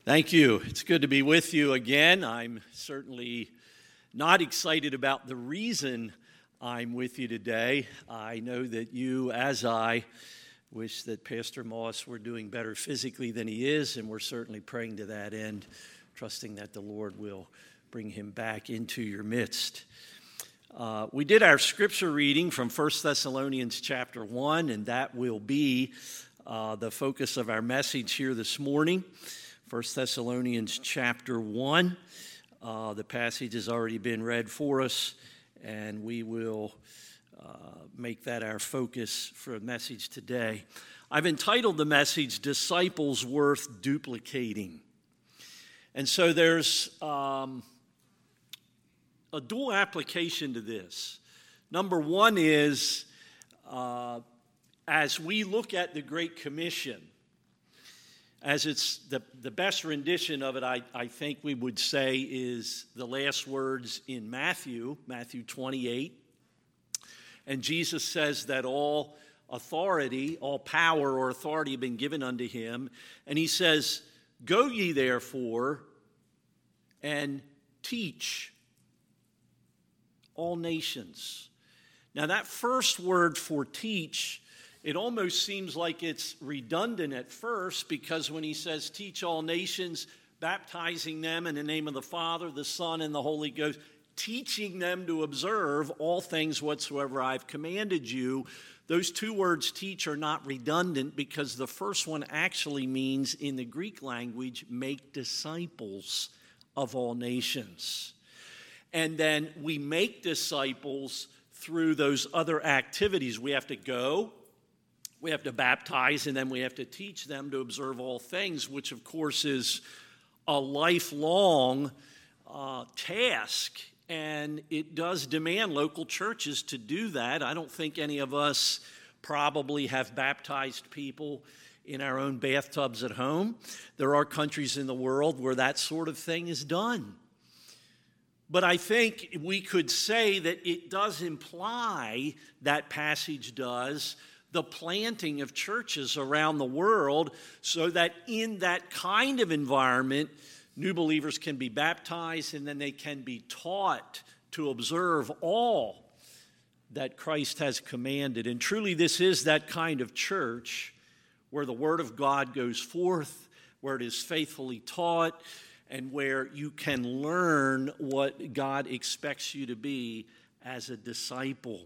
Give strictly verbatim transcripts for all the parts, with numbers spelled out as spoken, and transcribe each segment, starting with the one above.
Thank you. It's good to be with you again. I'm certainly not excited about the reason I'm with you today. I know that you, as I, wish that Pastor Moss were doing better physically than he is, and we're certainly praying to that end, trusting that the Lord will bring him back into your midst. Uh, we did our scripture reading from First Thessalonians chapter one, and that will be uh, the focus of our message here this morning. First Thessalonians chapter one. Uh, the passage has already been read for us, and we will uh, make that our focus for a message today. I've entitled the message, Disciples Worth Duplicating. And so there's um, a dual application to this. Number one is, uh, as we look at the Great Commission, as it's the, the best rendition of it, I, I think we would say, is the last words in Matthew, Matthew twenty-eight. And Jesus says that all authority, all power or authority have been given unto him. And he says, go ye therefore and teach all nations. Now that first word for teach, it almost seems like it's redundant at first, because when he says teach all nations, baptizing them in the name of the Father, the Son, and the Holy Ghost, teaching them to observe all things whatsoever I've commanded you, those two words teach are not redundant, because the first one actually means in the Greek language, make disciples of all nations. And then we make disciples through those other activities. We have to go, we have to baptize, and then we have to teach them to observe all things, which of course is a lifelong uh, task, and it does demand local churches to do that. I don't think any of us probably have baptized people in our own bathtubs at home. There are countries in the world where that sort of thing is done. But I think we could say that it does imply, that passage does, the planting of churches around the world, so that in that kind of environment, new believers can be baptized and then they can be taught to observe all that Christ has commanded. And truly this is that kind of church where the Word of God goes forth, where it is faithfully taught, and where you can learn what God expects you to be as a disciple.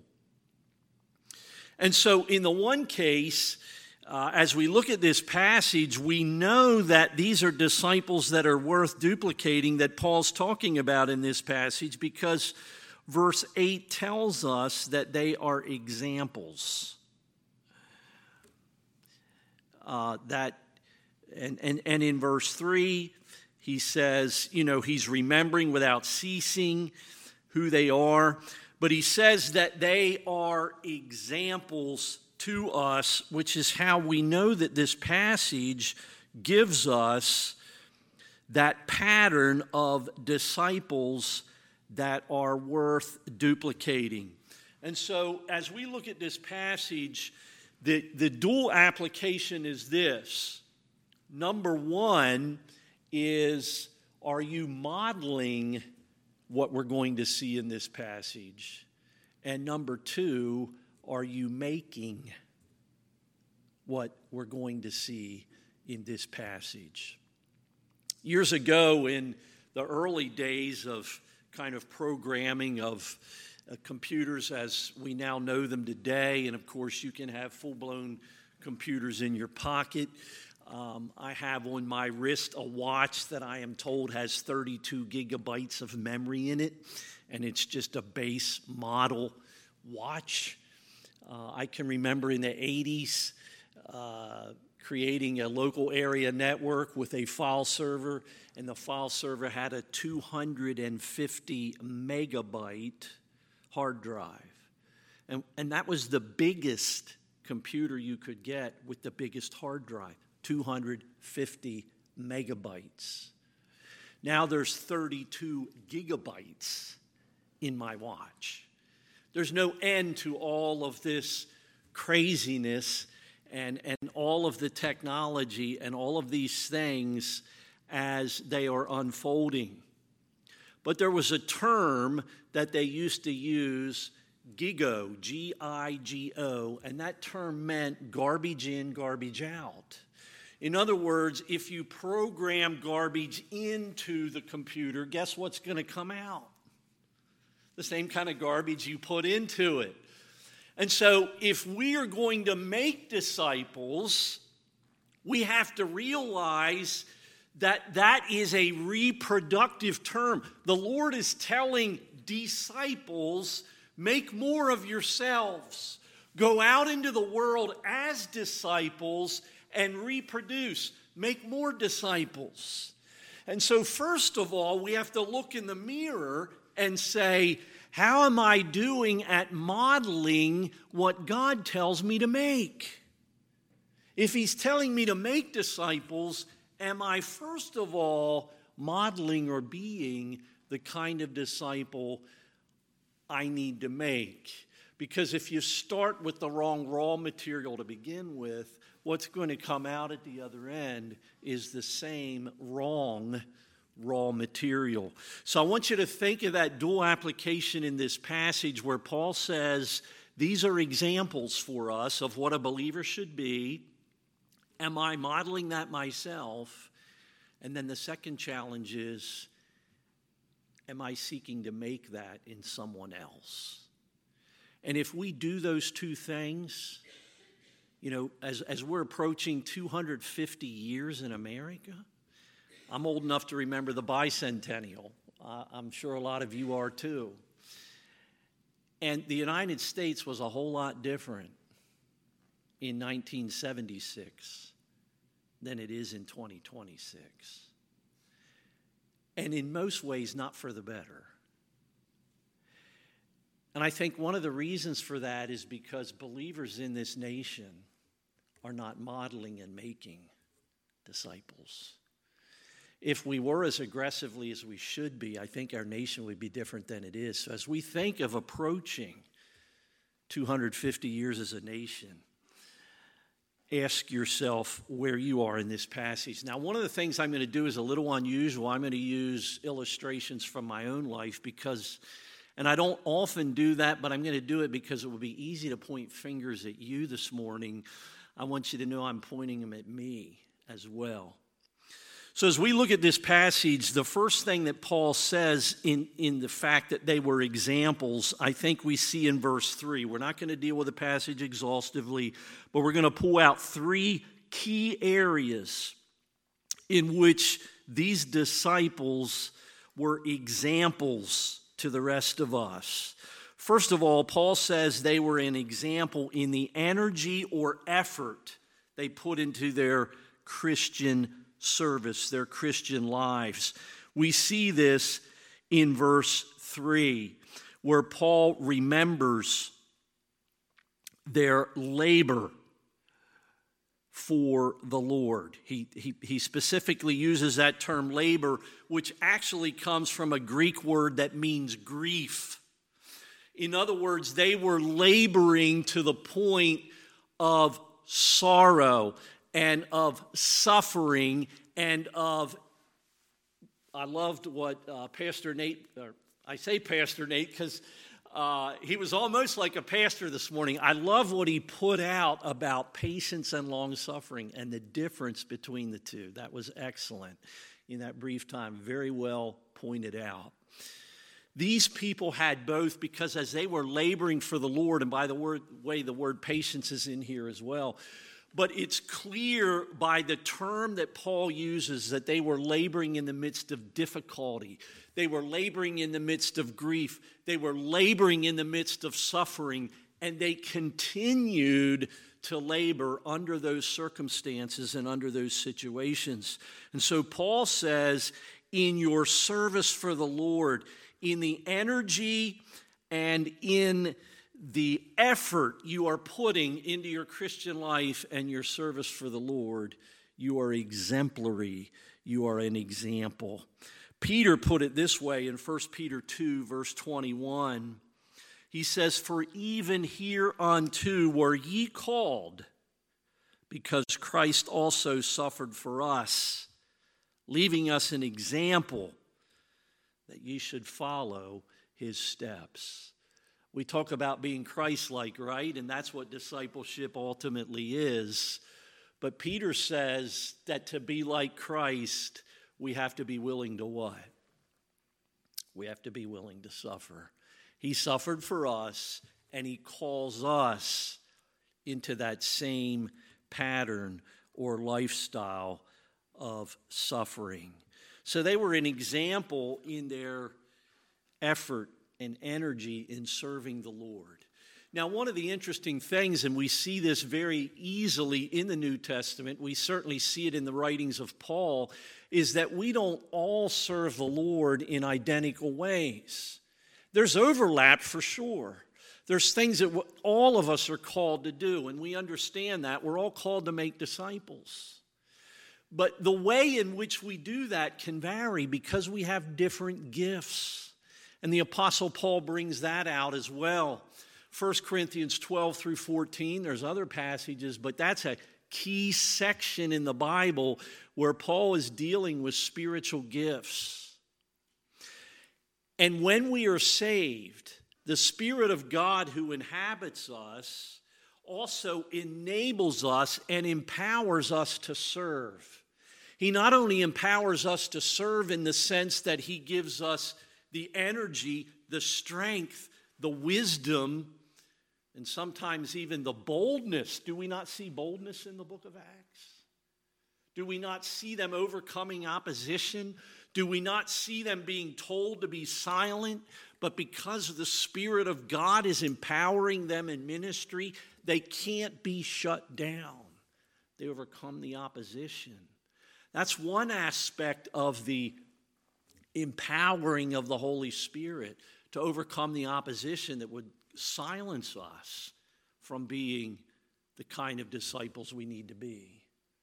And so in the one case, uh, as we look at this passage, we know that these are disciples that are worth duplicating, that Paul's talking about in this passage, because verse eight tells us that they are examples. Uh, that and, and, and in verse three, he says, you know, he's remembering without ceasing who they are. But he says that they are examples to us, which is how we know that this passage gives us that pattern of disciples that are worth duplicating. And so as we look at this passage, the, the dual application is this. Number one is, are you modeling what we're going to see in this passage? And number two, are you making what we're going to see in this passage? Years ago, in the early days of kind of programming of uh, computers as we now know them today, and of course you can have full-blown computers in your pocket, Um, I have on my wrist a watch that I am told has thirty-two gigabytes of memory in it, and it's just a base model watch. Uh, I can remember in the eighties uh, creating a local area network with a file server, and the file server had a two hundred fifty megabyte hard drive. And, and that was the biggest computer you could get with the biggest hard drive. two hundred fifty megabytes. Now there's thirty-two gigabytes in my watch. There's no end to all of this craziness and, and all of the technology and all of these things as they are unfolding. But there was a term that they used to use, gigo, G I G O, and that term meant garbage in, garbage out. In other words, if you program garbage into the computer, guess what's going to come out? The same kind of garbage you put into it. And so if we are going to make disciples, we have to realize that that is a reproductive term. The Lord is telling disciples, make more of yourselves. Go out into the world as disciples and reproduce. Make more disciples. And so first of all, we have to look in the mirror and say, how am I doing at modeling what God tells me to make? If He's telling me to make disciples, am I first of all modeling or being the kind of disciple I need to make? Because if you start with the wrong raw material to begin with, what's going to come out at the other end is the same wrong raw material. So I want you to think of that dual application in this passage where Paul says, these are examples for us of what a believer should be. Am I modeling that myself? And then the second challenge is, am I seeking to make that in someone else? And if we do those two things, you know, as, as we're approaching two hundred fifty years in America, I'm old enough to remember the bicentennial. Uh, I'm sure a lot of you are too. And the United States was a whole lot different in nineteen seventy-six than it is in twenty twenty-six. And in most ways, not for the better. And I think one of the reasons for that is because believers in this nation are not modeling and making disciples. If we were as aggressively as we should be, I think our nation would be different than it is. So as we think of approaching two hundred fifty years as a nation, ask yourself where you are in this passage. Now, one of the things I'm going to do is a little unusual. I'm going to use illustrations from my own life because, and I don't often do that, but I'm going to do it because it will be easy to point fingers at you this morning. I want you to know I'm pointing them at me as well. So as we look at this passage, the first thing that Paul says in, in the fact that they were examples, I think we see in verse three. We're not going to deal with the passage exhaustively, but we're going to pull out three key areas in which these disciples were examples to the rest of us. First of all, Paul says they were an example in the energy or effort they put into their Christian service, their Christian lives. We see this in verse three, where Paul remembers their labor for the Lord. He, he, he specifically uses that term labor, which actually comes from a Greek word that means grief. In other words, they were laboring to the point of sorrow and of suffering, and of, I loved what uh, Pastor Nate, or I say Pastor Nate because uh, he was almost like a pastor this morning. I love what he put out about patience and long suffering and the difference between the two. That was excellent in that brief time, very well pointed out. These people had both because as they were laboring for the Lord, and by the word, way the word patience is in here as well, but it's clear by the term that Paul uses that they were laboring in the midst of difficulty. They were laboring in the midst of grief. They were laboring in the midst of suffering, and they continued to labor under those circumstances and under those situations. And so Paul says, in your service for the Lord, in the energy and in the effort you are putting into your Christian life and your service for the Lord, you are exemplary. You are an example. Peter put it this way in First Peter two, verse twenty-one. He says, for even hereunto were ye called, because Christ also suffered for us, leaving us an example that ye should follow his steps. We talk about being Christ-like, right? And that's what discipleship ultimately is. But Peter says that to be like Christ, we have to be willing to what? We have to be willing to suffer. He suffered for us, and he calls us into that same pattern or lifestyle of suffering. So they were an example in their effort and energy in serving the Lord. Now, one of the interesting things, and we see this very easily in the New Testament, we certainly see it in the writings of Paul, is that we don't all serve the Lord in identical ways. There's overlap for sure. There's things that all of us are called to do, and we understand that. We're all called to make disciples. But the way in which we do that can vary because we have different gifts. And the Apostle Paul brings that out as well. First Corinthians twelve through fourteen, there's other passages, but that's a key section in the Bible where Paul is dealing with spiritual gifts. And when we are saved, the Spirit of God who inhabits us also enables us and empowers us to serve. He not only empowers us to serve in the sense that he gives us the energy, the strength, the wisdom, and sometimes even the boldness. Do we not see boldness in the book of Acts? Do we not see them overcoming opposition? Do we not see them being told to be silent? But because the Spirit of God is empowering them in ministry, they can't be shut down. They overcome the opposition. That's one aspect of the empowering of the Holy Spirit to overcome the opposition that would silence us from being the kind of disciples we need to be.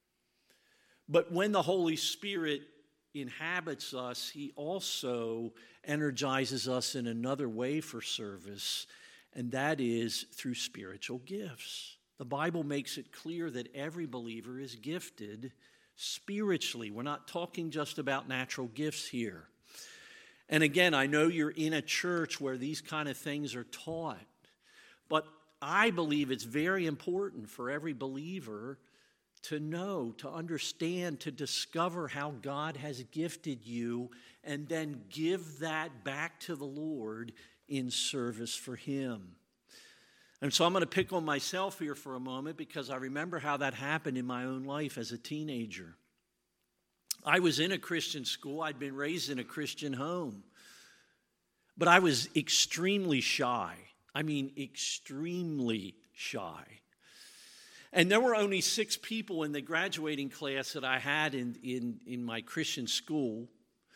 But when the Holy Spirit inhabits us, he also energizes us in another way for service, and that is through spiritual gifts. The Bible makes it clear that every believer is gifted spiritually. We're not talking just about natural gifts here. And again, I know you're in a church where these kind of things are taught, but I believe it's very important for every believer to know, to understand, to discover how God has gifted you, and then give that back to the Lord in service for him. And so I'm going to pick on myself here for a moment because I remember how that happened in my own life as a teenager. I was in a Christian school. I'd been raised in a Christian home. But I was extremely shy. I mean, extremely shy. And there were only six people in the graduating class that I had in, in, in my Christian school.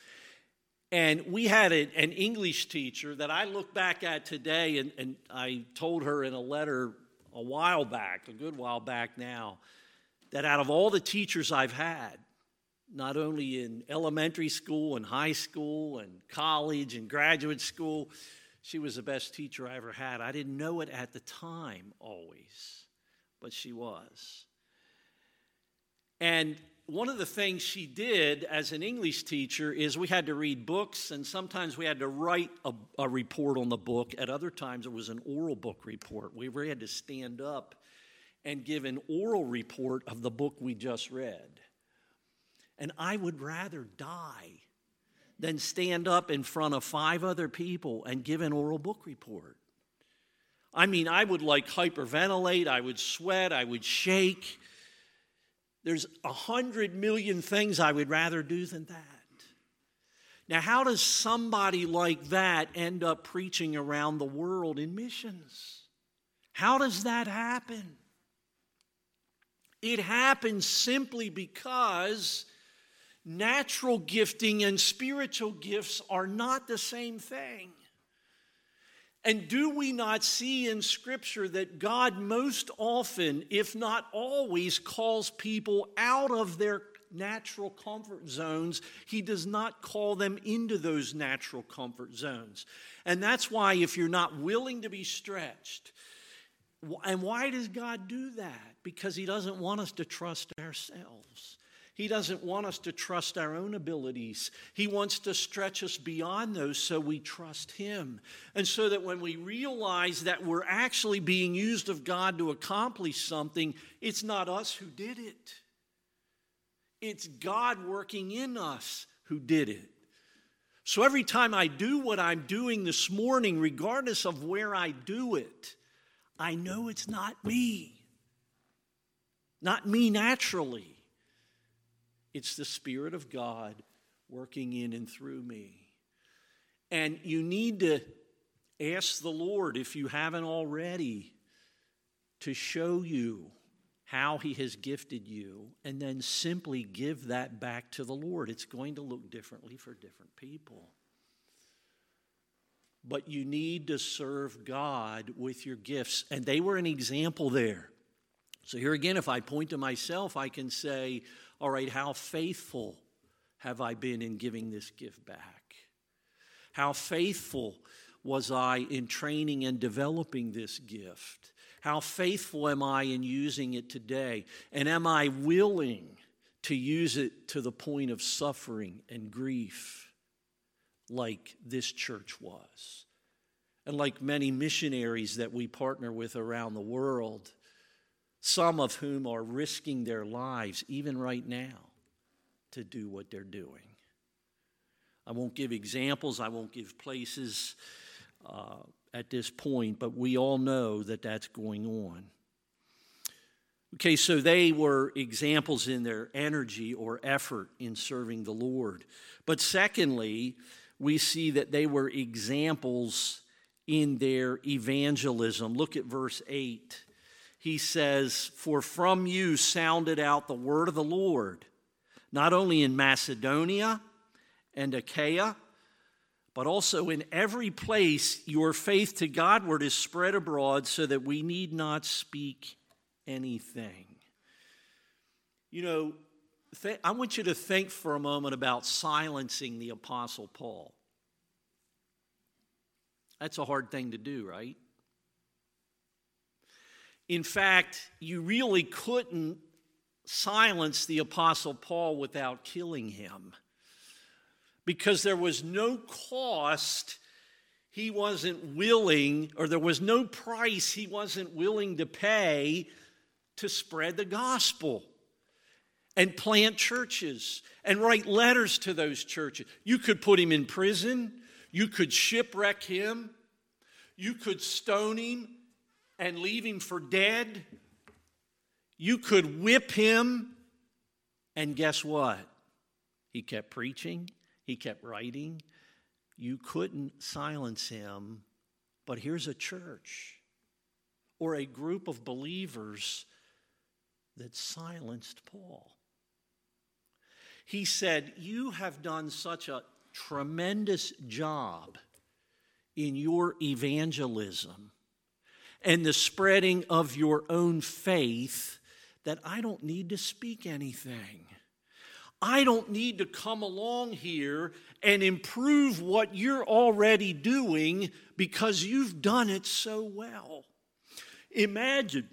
And we had a, an English teacher that I look back at today, and, and I told her in a letter a while back, a good while back now, that out of all the teachers I've had, not only in elementary school and high school and college and graduate school, she was the best teacher I ever had. I didn't know it at the time always, but she was. And one of the things she did as an English teacher is we had to read books, and sometimes we had to write a, a report on the book. At other times, it was an oral book report. We really had to stand up and give an oral report of the book we just read. And I would rather die than stand up in front of five other people and give an oral book report. I mean, I would like hyperventilate, I would sweat, I would shake. There's a hundred million things I would rather do than that. Now, how does somebody like that end up preaching around the world in missions? How does that happen? It happens simply because natural gifting and spiritual gifts are not the same thing. And do we not see in Scripture that God most often, if not always, calls people out of their natural comfort zones? He does not call them into those natural comfort zones. And that's why if you're not willing to be stretched, and why does God do that? Because he doesn't want us to trust ourselves. He doesn't want us to trust our own abilities. He wants to stretch us beyond those so we trust Him. And so that when we realize that we're actually being used of God to accomplish something, it's not us who did it. It's God working in us who did it. So every time I do what I'm doing this morning, regardless of where I do it, I know it's not me. Not me naturally. It's the Spirit of God working in and through me. And you need to ask the Lord, if you haven't already, to show you how He has gifted you, and then simply give that back to the Lord. It's going to look differently for different people. But you need to serve God with your gifts. And they were an example there. So here again, if I point to myself, I can say, all right, how faithful have I been in giving this gift back? How faithful was I in training and developing this gift? How faithful am I in using it today? And am I willing to use it to the point of suffering and grief like this church was? And like many missionaries that we partner with around the world, some of whom are risking their lives, even right now, to do what they're doing. I won't give examples, I won't give places uh, at this point, but we all know that that's going on. Okay, so they were examples in their energy or effort in serving the Lord. But secondly, we see that they were examples in their evangelism. Look at verse eight. He says, "For from you sounded out the word of the Lord, not only in Macedonia and Achaia, but also in every place your faith to Godward is spread abroad, so that we need not speak anything." You know, th- I want you to think for a moment about silencing the Apostle Paul. That's a hard thing to do, right? In fact, you really couldn't silence the Apostle Paul without killing him, because there was no cost he wasn't willing, or there was no price he wasn't willing to pay to spread the gospel and plant churches and write letters to those churches. You could put him in prison. You could shipwreck him. You could stone him and leave him for dead. You could whip him. And guess what? He kept preaching. He kept writing. You couldn't silence him. But here's a church or a group of believers that silenced Paul. He said, "You have done such a tremendous job in your evangelism and the spreading of your own faith that I don't need to speak anything. I don't need to come along here and improve what you're already doing because you've done it so well." Imagine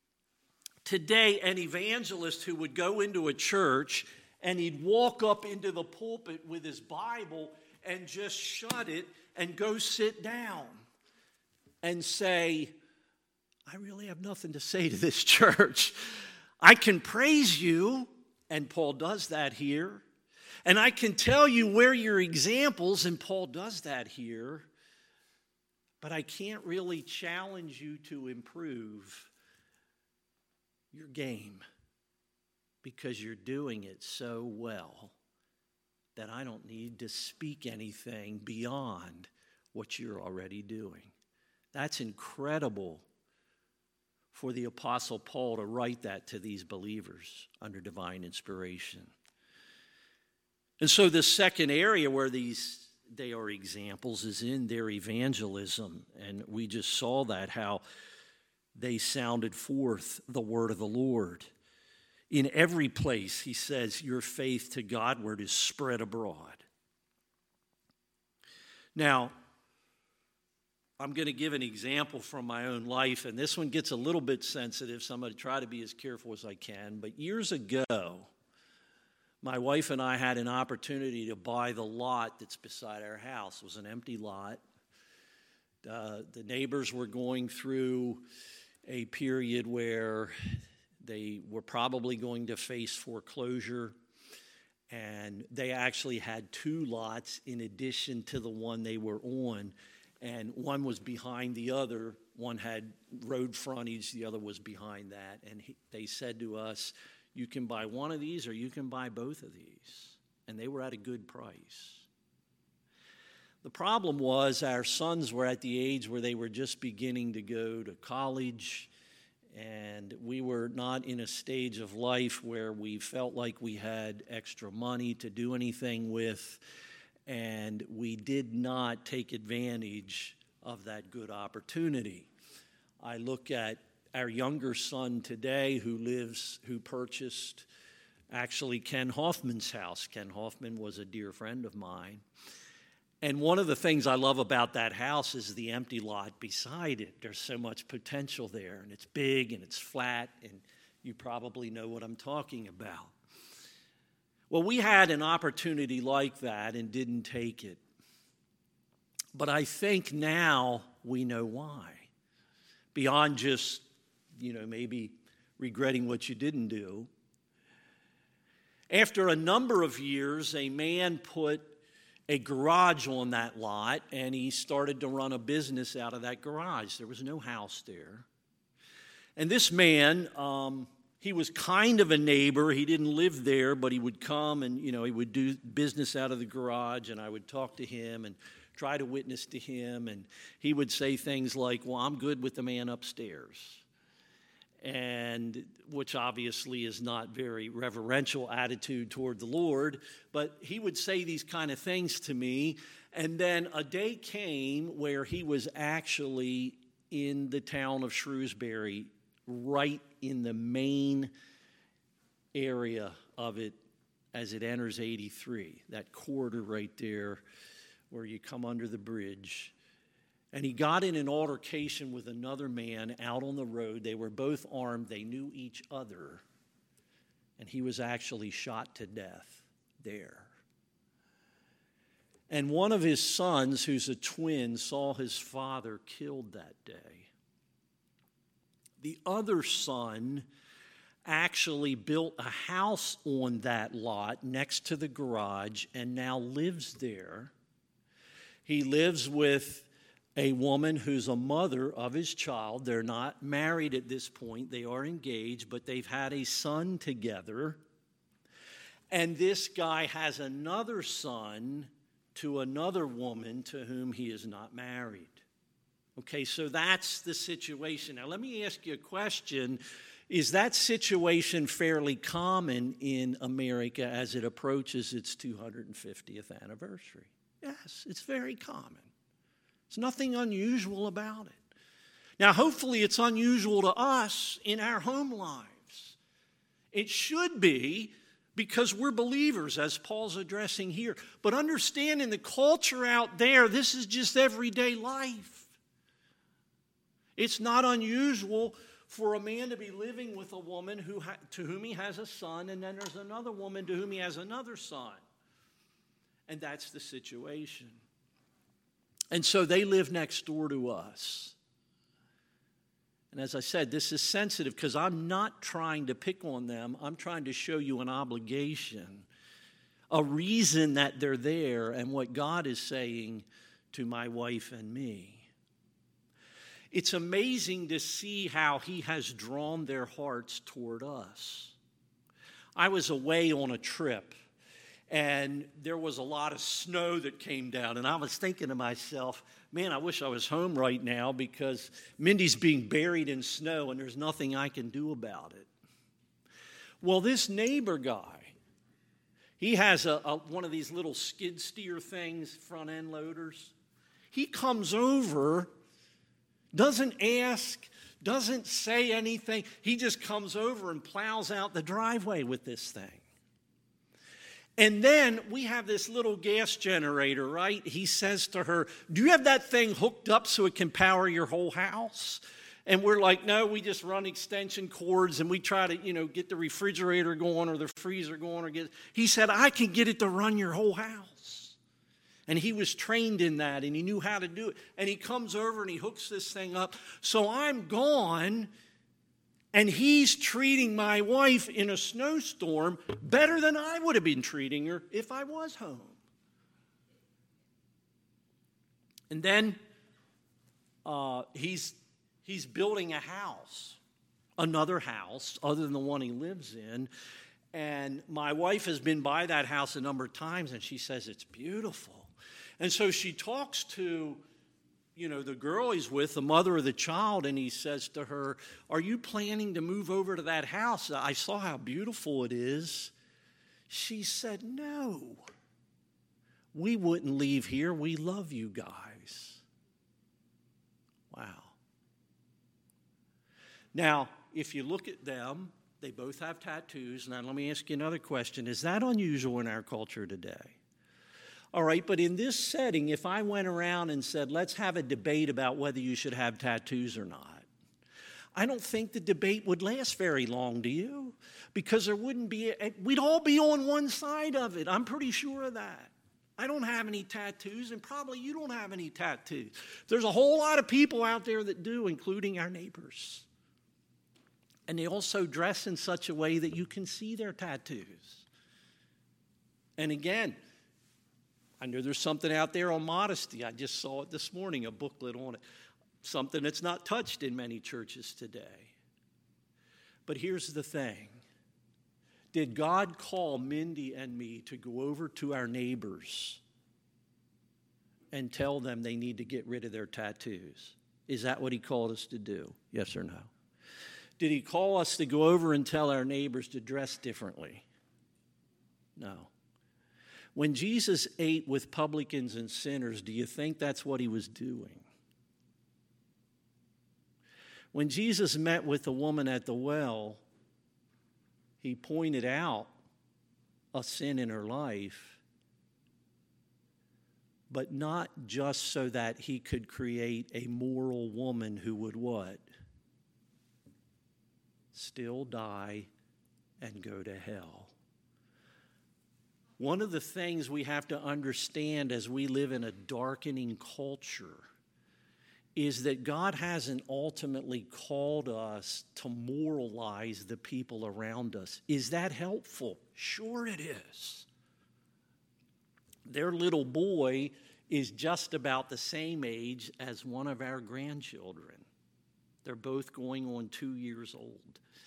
today an evangelist who would go into a church and he'd walk up into the pulpit with his Bible and just shut it and go sit down and say, "I really have nothing to say to this church. I can praise you," and Paul does that here. "And I can tell you where your examples," and Paul does that here. "But I can't really challenge you to improve your game because you're doing it so well that I don't need to speak anything beyond what you're already doing." That's incredible for the Apostle Paul to write that to these believers under divine inspiration. And so the second area where these they are examples is in their evangelism. And we just saw that, how they sounded forth the word of the Lord. In every place, he says, your faith to Godward is spread abroad. Now, I'm going to give an example from my own life, and this one gets a little bit sensitive, so I'm going to try to be as careful as I can. But years ago, my wife and I had an opportunity to buy the lot that's beside our house. It was an empty lot. Uh, the neighbors were going through a period where they were probably going to face foreclosure, and they actually had two lots in addition to the one they were on, and one was behind the other. One had road frontage, the other was behind that, and he, they said to us, you can buy one of these or you can buy both of these. And they were at a good price. The problem was our sons were at the age where they were just beginning to go to college, and we were not in a stage of life where we felt like we had extra money to do anything with, and we did not take advantage of that good opportunity. I look at our younger son today who lives, who purchased actually Ken Hoffman's house. Ken Hoffman was a dear friend of mine. And one of the things I love about that house is the empty lot beside it. There's so much potential there, and it's big and it's flat, and you probably know what I'm talking about. Well, we had an opportunity like that and didn't take it. But I think now we know why. Beyond just, you know, maybe regretting what you didn't do. After a number of years, a man put a garage on that lot, and he started to run a business out of that garage. There was no house there. And this man, um, he was kind of a neighbor. He didn't live there, but he would come and, you know, he would do business out of the garage, and I would talk to him and try to witness to him. And he would say things like, well, I'm good with the man upstairs. And which obviously is not very reverential attitude toward the Lord, but he would say these kind of things to me. And then a day came where he was actually in the town of Shrewsbury, right in the main area of it as it enters eighty-three, that corridor right there where you come under the bridge. And he got in an altercation with another man out on the road. They were both armed. They knew each other. And he was actually shot to death there. And one of his sons, who's a twin, saw his father killed that day. The other son actually built a house on that lot next to the garage and now lives there. He lives with a woman who's a mother of his child. They're not married at this point. They are engaged, but they've had a son together. And this guy has another son to another woman to whom he is not married. Okay, so that's the situation. Now, let me ask you a question. Is that situation fairly common in America as it approaches its two hundred fiftieth anniversary? Yes, it's very common. There's nothing unusual about it. Now, hopefully it's unusual to us in our home lives. It should be, because we're believers, as Paul's addressing here. But understand, in the culture out there, this is just everyday life. It's not unusual for a man to be living with a woman who ha- to whom he has a son, and then there's another woman to whom he has another son. And that's the situation. And so they live next door to us. And as I said, this is sensitive because I'm not trying to pick on them. I'm trying to show you an obligation, a reason that they're there, and what God is saying to my wife and me. It's amazing to see how he has drawn their hearts toward us. I was away on a trip, and there was a lot of snow that came down. And I was thinking to myself, man, I wish I was home right now because Mindy's being buried in snow and there's nothing I can do about it. Well, this neighbor guy, he has a, a one of these little skid steer things, front end loaders. He comes over, doesn't ask, doesn't say anything. He just comes over and plows out the driveway with this thing. And then we have this little gas generator, right? He says to her, do you have that thing hooked up so it can power your whole house? And we're like, no, we just run extension cords and we try to, you know, get the refrigerator going or the freezer going or get. He said, I can get it to run your whole house. And he was trained in that and he knew how to do it. And he comes over and he hooks this thing up. So I'm gone and he's treating my wife in a snowstorm better than I would have been treating her if I was home. And then uh, he's... He's building a house, another house other than the one he lives in. And my wife has been by that house a number of times, and she says it's beautiful. And so she talks to, you know, the girl he's with, the mother of the child, and he says to her, are you planning to move over to that house? I saw how beautiful it is. She said, no, we wouldn't leave here. We love you guys. Wow. Now, if you look at them, they both have tattoos. Now, let me ask you another question. Is that unusual in our culture today? All right, but in this setting, if I went around and said, let's have a debate about whether you should have tattoos or not, I don't think the debate would last very long, do you? Because there wouldn't be, a, we'd all be on one side of it. I'm pretty sure of that. I don't have any tattoos, and probably you don't have any tattoos. There's a whole lot of people out there that do, including our neighbors. And they also dress in such a way that you can see their tattoos. And again, I know there's something out there on modesty. I just saw it this morning, a booklet on it. Something that's not touched in many churches today. But here's the thing. Did God call Mindy and me to go over to our neighbors and tell them they need to get rid of their tattoos? Is that what he called us to do? Yes or no? Did he call us to go over and tell our neighbors to dress differently? No. When Jesus ate with publicans and sinners, do you think that's what he was doing? When Jesus met with the woman at the well, he pointed out a sin in her life, but not just so that he could create a moral woman who would what? Still die and go to hell. One of the things we have to understand as we live in a darkening culture is that God hasn't ultimately called us to moralize the people around us. Is that helpful? Sure it is. Their little boy is just about the same age as one of our grandchildren. They're both going on two years old.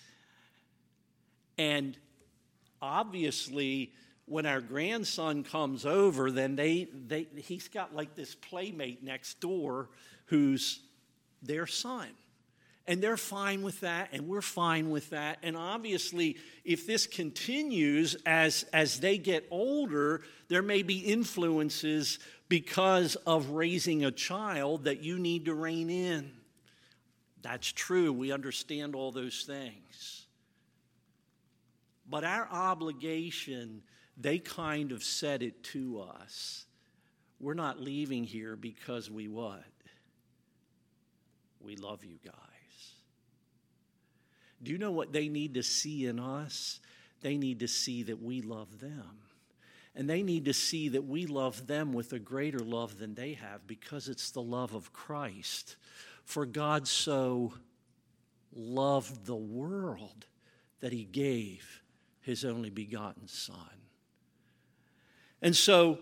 And obviously, when our grandson comes over, then they, they he's got like this playmate next door who's their son. And they're fine with that, and we're fine with that. And obviously, if this continues as, as they get older, there may be influences because of raising a child that you need to rein in. That's true. We understand all those things. But our obligation, they kind of said it to us. We're not leaving here because we what? We love you guys. Do you know what they need to see in us? They need to see that we love them. And they need to see that we love them with a greater love than they have, because it's the love of Christ. For God so loved the world that he gave his only begotten Son. And so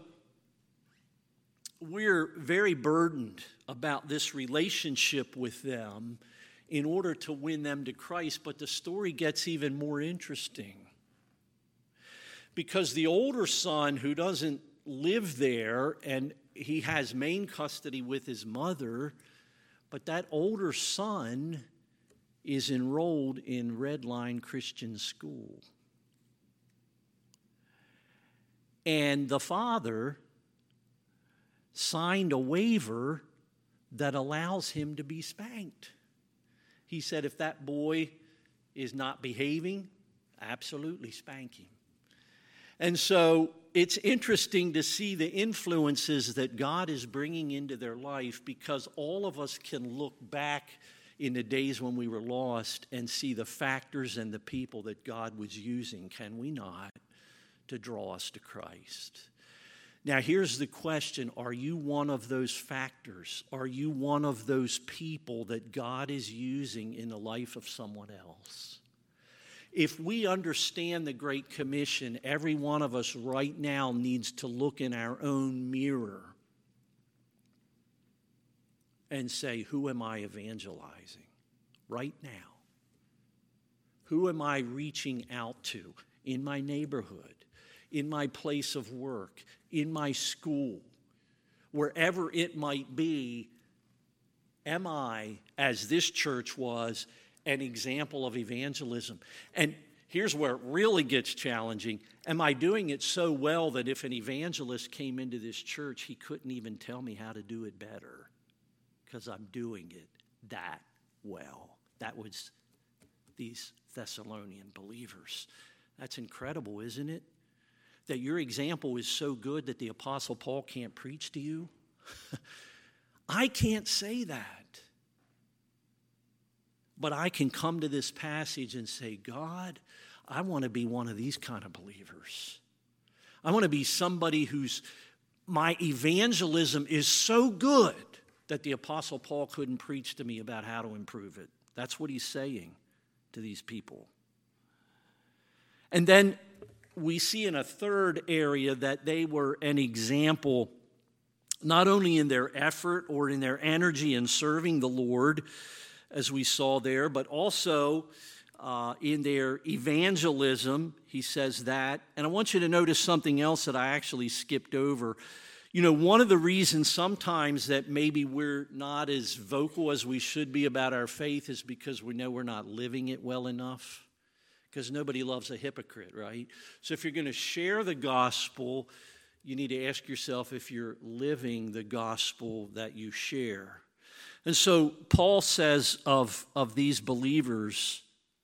we're very burdened about this relationship with them in order to win them to Christ. But the story gets even more interesting, because the older son, who doesn't live there, and he has main custody with his mother, but that older son is enrolled in Redline Christian School. And the father signed a waiver that allows him to be spanked. He said, if that boy is not behaving, absolutely spank him. And so it's interesting to see the influences that God is bringing into their life, because all of us can look back in the days when we were lost and see the factors and the people that God was using, can we not, to draw us to Christ? Now, here's the question. Are you one of those factors? Are you one of those people that God is using in the life of someone else? If we understand the Great Commission, every one of us right now needs to look in our own mirror and say, who am I evangelizing right now? Who am I reaching out to in my neighborhood, in my place of work, in my school, wherever it might be? Am I, as this church was, an example of evangelism? And here's where it really gets challenging. Am I doing it so well that if an evangelist came into this church, he couldn't even tell me how to do it better because I'm doing it that well? That was these Thessalonian believers. That's incredible, isn't it? That your example is so good that the Apostle Paul can't preach to you? I can't say that. But I can come to this passage and say, God, I want to be one of these kind of believers. I want to be somebody whose my evangelism is so good that the Apostle Paul couldn't preach to me about how to improve it. That's what he's saying to these people. And then we see in a third area that they were an example, not only in their effort or in their energy in serving the Lord, as we saw there, but also uh, in their evangelism. He says that. And I want you to notice something else that I actually skipped over. You know, one of the reasons sometimes that maybe we're not as vocal as we should be about our faith is because we know we're not living it well enough. Because nobody loves a hypocrite, right? So if you're going to share the gospel, you need to ask yourself if you're living the gospel that you share. And so Paul says of, of these believers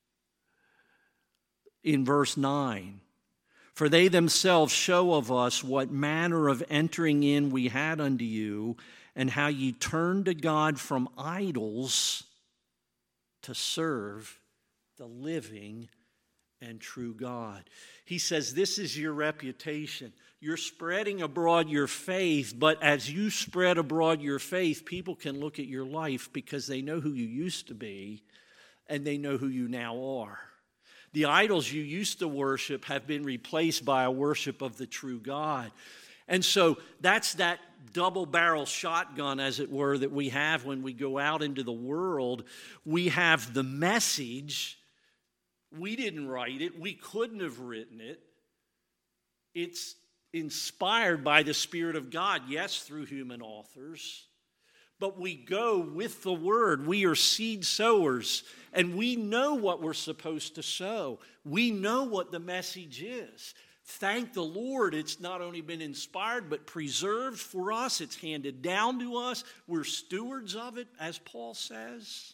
in verse nine, for they themselves show of us what manner of entering in we had unto you, and how ye turned to God from idols to serve the living and true God. He says, this is your reputation. You're spreading abroad your faith, but as you spread abroad your faith, people can look at your life because they know who you used to be and they know who you now are. The idols you used to worship have been replaced by a worship of the true God. And so that's that double-barrel shotgun, as it were, that we have when we go out into the world. We have the message. We didn't write it. We couldn't have written it. It's inspired by the Spirit of God, yes, through human authors. But we go with the Word. We are seed sowers, and we know what we're supposed to sow. We know what the message is. Thank the Lord, it's not only been inspired, but preserved for us. It's handed down to us. We're stewards of it, as Paul says.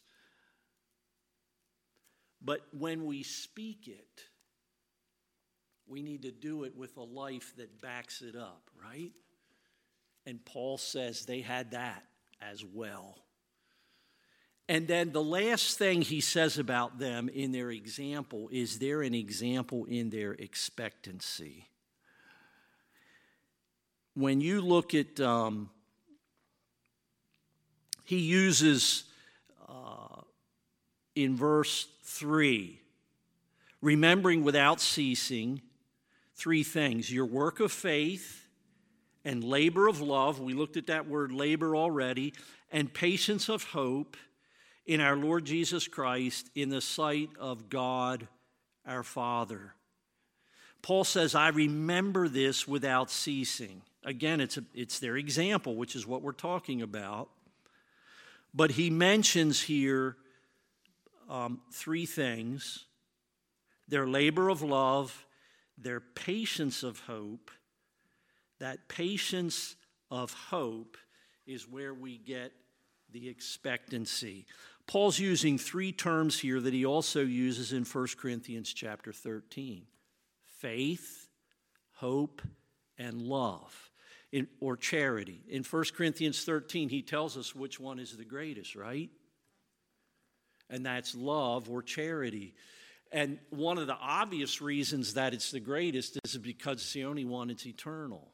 But when we speak it, we need to do it with a life that backs it up, right? And Paul says they had that as well. And then the last thing he says about them in their example is they're an example in their expectancy. When you look at, um, he uses uh, in verse three, remembering without ceasing, three things: your work of faith and labor of love. We looked at that word labor already. And patience of hope in our Lord Jesus Christ in the sight of God our Father. Paul says, I remember this without ceasing. Again, it's, a, it's their example, which is what we're talking about. But he mentions here um, three things: their labor of love, their patience of hope. That patience of hope is where we get the expectancy. Paul's using three terms here that he also uses in First Corinthians chapter thirteen. Faith, hope, and love, in, or charity. In First Corinthians thirteen, he tells us which one is the greatest, right? and that's love or charity. And one of the obvious reasons that it's the greatest is because it's the only one that's eternal.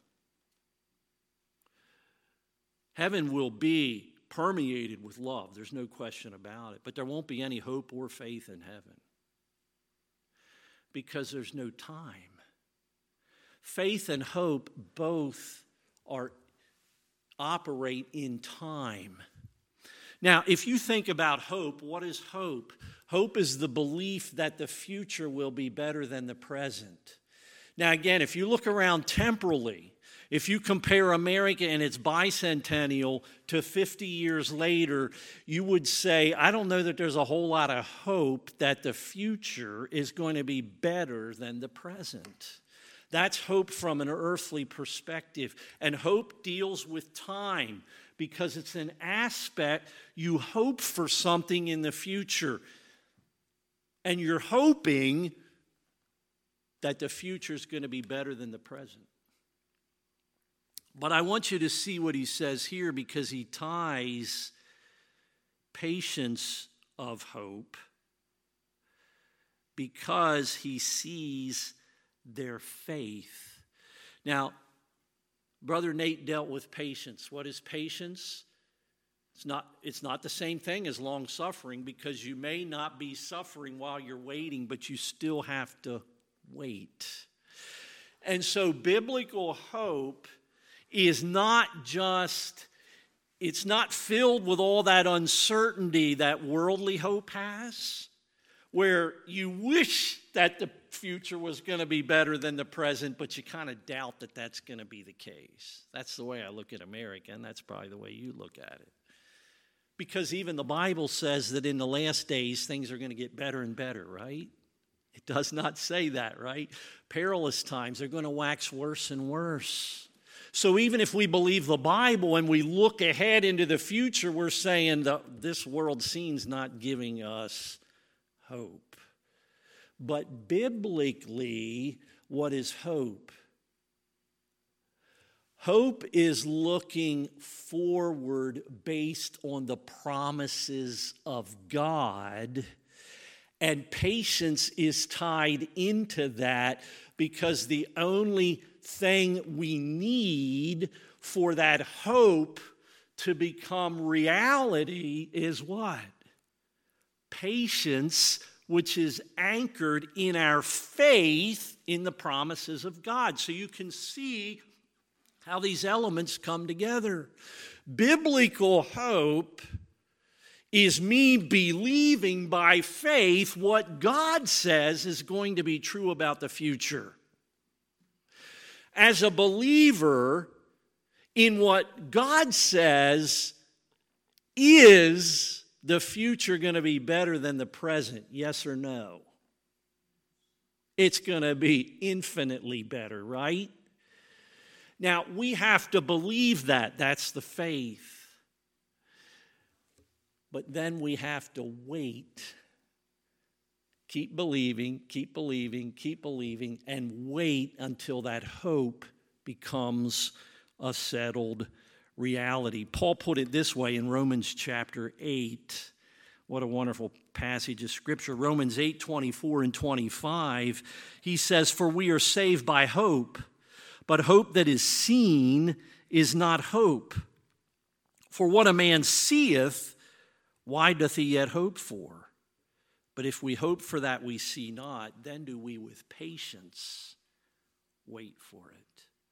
Heaven will be permeated with love. There's no question about it. But there won't be any hope or faith in heaven because there's no time. Faith and hope both are operate in time. Now, if you think about hope, what is hope? Hope is the belief that the future will be better than the present. Now, again, if you look around temporally, if you compare America and its bicentennial to fifty years later, you would say, I don't know that there's a whole lot of hope that the future is going to be better than the present. That's hope from an earthly perspective. And hope deals with time because it's an aspect. You hope for something in the future. And you're hoping that the future is going to be better than the present. But I want you to see what he says here because he ties patience of hope because he sees their faith. Now, Brother Nate dealt with patience. What is patience? It's not, it's not the same thing as long suffering because you may not be suffering while you're waiting, but you still have to wait. And so biblical hope is not just, it's not filled with all that uncertainty that worldly hope has, where you wish that the future was going to be better than the present, but you kind of doubt that that's going to be the case. That's the way I look at America, and that's probably the way you look at it. Because even the Bible says that in the last days, things are going to get better and better, right? It does not say that, right? Perilous times are going to wax worse and worse. So even if we believe the Bible and we look ahead into the future, we're saying that this world scene's not giving us hope. But biblically, what is hope? Hope is looking forward based on the promises of God, and patience is tied into that because the only thing we need for that hope to become reality is what? Patience, which is anchored in our faith in the promises of God. So you can see how these elements come together. Biblical hope is me believing by faith what God says is going to be true about the future. As a believer in what God says, is the future going to be better than the present? Yes or no? It's going to be infinitely better, right? Now, we have to believe that. That's the faith. But then we have to wait. Keep believing, keep believing, keep believing, and wait until that hope becomes a settled reality. Paul put it this way in Romans chapter eight. What a wonderful passage of Scripture. Romans eight, twenty-four and twenty-five. He says, "For we are saved by hope, but hope that is seen is not hope. For what a man seeth, why doth he yet hope for? But if we hope for that we see not, then do we with patience wait for it."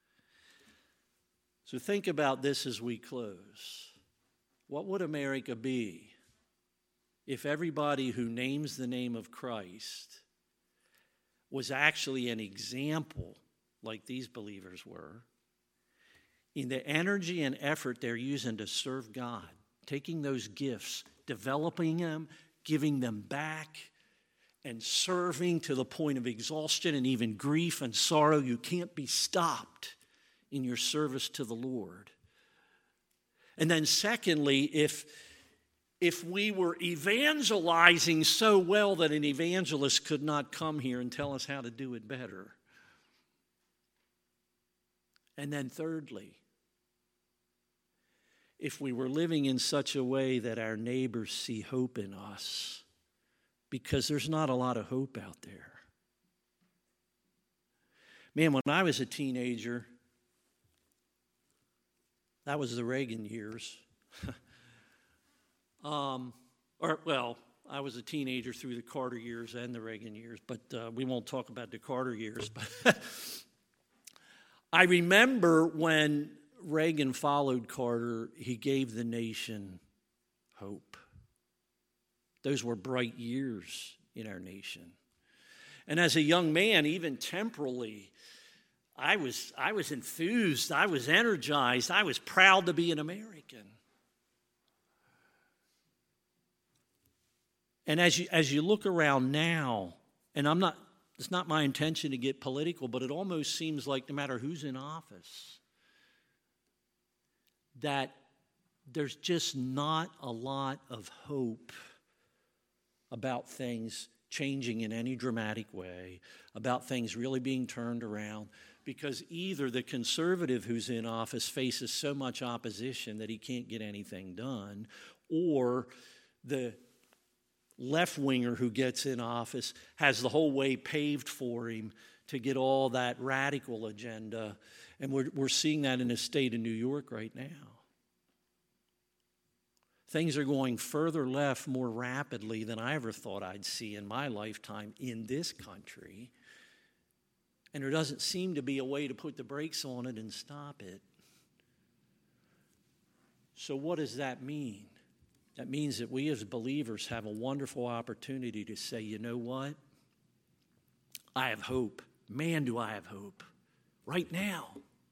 So think about this as we close. What would America be if everybody who names the name of Christ was actually an example, like these believers were, in the energy and effort they're using to serve God, taking those gifts, developing them, giving them back, and serving to the point of exhaustion and even grief and sorrow? You can't be stopped in your service to the Lord. And then secondly, if, if we were evangelizing so well that an evangelist could not come here and tell us how to do it better. And then thirdly, if we were living in such a way that our neighbors see hope in us because there's not a lot of hope out there. Man, when I was a teenager, that was the Reagan years. um, or, well, I was a teenager through the Carter years and the Reagan years, but uh, we won't talk about the Carter years. But I remember when Reagan followed Carter, he gave the nation hope. Those were bright years in our nation. And as a young man, even temporally, I was, I was enthused, I was energized, I was proud to be an American. And as you, as you look around now, and I'm not, it's not my intention to get political, but it almost seems like no matter who's in office, that there's just not a lot of hope about things changing in any dramatic way, about things really being turned around, because either the conservative who's in office faces so much opposition that he can't get anything done, or the left-winger who gets in office has the whole way paved for him to get all that radical agenda. And we're, we're seeing that in the state of New York right now. Things are going further left more rapidly than I ever thought I'd see in my lifetime in this country. And there doesn't seem to be a way to put the brakes on it and stop it. So what does that mean? That means that we as believers have a wonderful opportunity to say, you know what? I have hope. Man, do I have hope. Right now.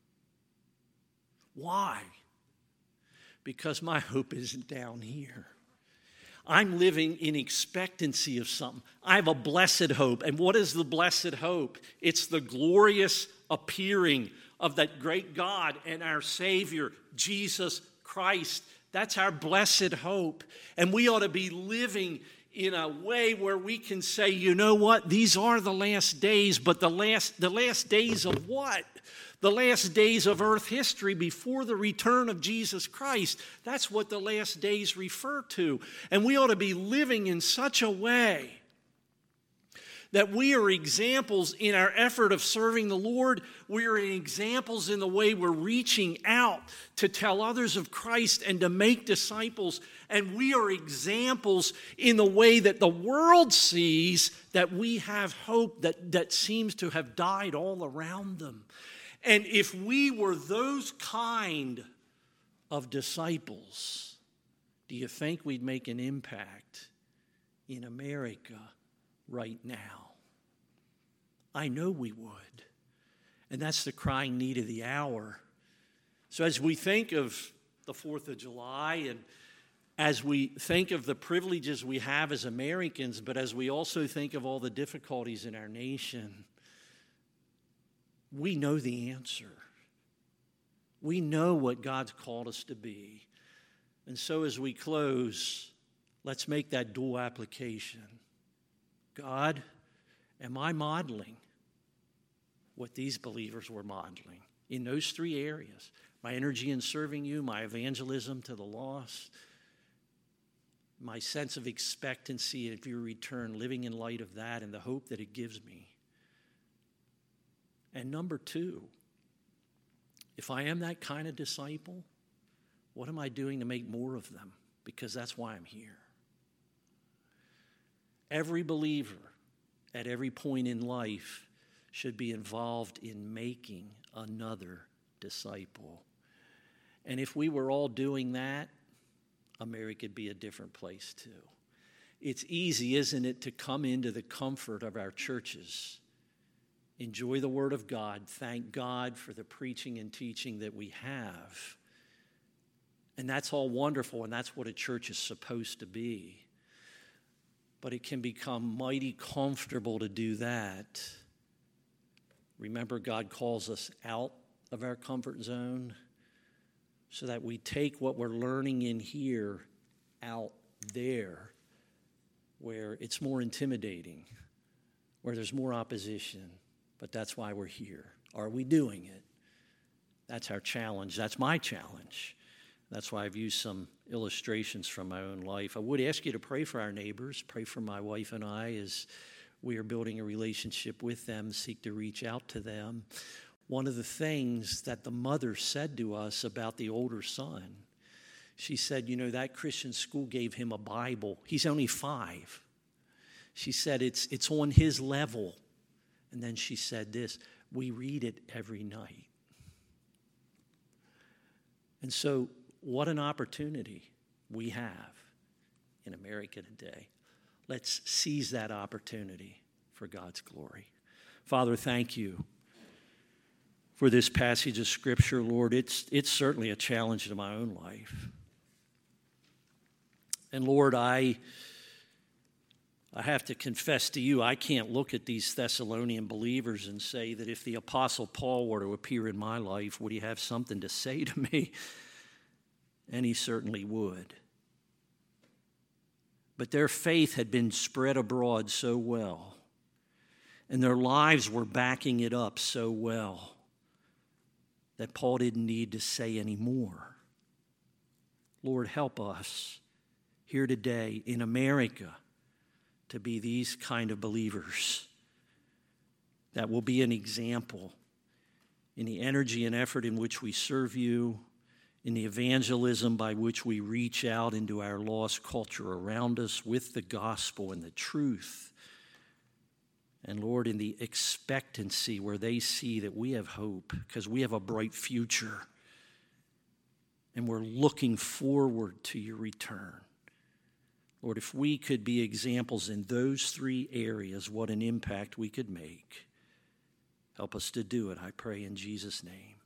Why? Because my hope isn't down here. I'm living in expectancy of something. I have a blessed hope. And what is the blessed hope? It's the glorious appearing of that great God and our Savior, Jesus Christ. That's our blessed hope. And we ought to be living in a way where we can say, you know what? These are the last days, but the last, the last days of what? The last days of earth history before the return of Jesus Christ. That's what the last days refer to. And we ought to be living in such a way that we are examples in our effort of serving the Lord. We are examples in the way we're reaching out to tell others of Christ and to make disciples. And we are examples in the way that the world sees that we have hope that, that seems to have died all around them. And if we were those kind of disciples, do you think we'd make an impact in America right now? I know we would. And that's the crying need of the hour. So as we think of the fourth of July and as we think of the privileges we have as Americans, but as we also think of all the difficulties in our nation, we know the answer. We know what God's called us to be. And so as we close, let's make that dual application. God, am I modeling what these believers were modeling in those three areas? My energy in serving you, my evangelism to the lost, my sense of expectancy of your return, living in light of that and the hope that it gives me. And number two, if I am that kind of disciple, what am I doing to make more of them? Because that's why I'm here. Every believer at every point in life should be involved in making another disciple. And if we were all doing that, America would be a different place too. It's easy, isn't it, to come into the comfort of our churches, enjoy the Word of God, thank God for the preaching and teaching that we have. And that's all wonderful, and that's what a church is supposed to be. But it can become mighty comfortable to do that. Remember, God calls us out of our comfort zone so that we take what we're learning in here out there where it's more intimidating, where there's more opposition. But that's why we're here. Are we doing it? That's our challenge. That's my challenge. That's why I've used some illustrations from my own life. I would ask you to pray for our neighbors, pray for my wife and I as we are building a relationship with them, seek to reach out to them. One of the things that the mother said to us about the older son, she said, you know, that Christian school gave him a Bible. He's only five. She said, it's, it's on his level. And then she said this, we read it every night. And so what an opportunity we have in America today. Let's seize that opportunity for God's glory. Father, thank you for this passage of Scripture, Lord. It's, it's certainly a challenge to my own life. And Lord, I, I have to confess to you, I can't look at these Thessalonian believers and say that if the Apostle Paul were to appear in my life, would he have something to say to me? And he certainly would. But their faith had been spread abroad so well, and their lives were backing it up so well, that Paul didn't need to say any more. Lord, help us here today in America to be these kind of believers that will be an example in the energy and effort in which we serve you, in the evangelism by which we reach out into our lost culture around us with the gospel and the truth. And Lord, in the expectancy where they see that we have hope because we have a bright future and we're looking forward to your return. Lord, if we could be examples in those three areas, what an impact we could make. Help us to do it, I pray in Jesus' name.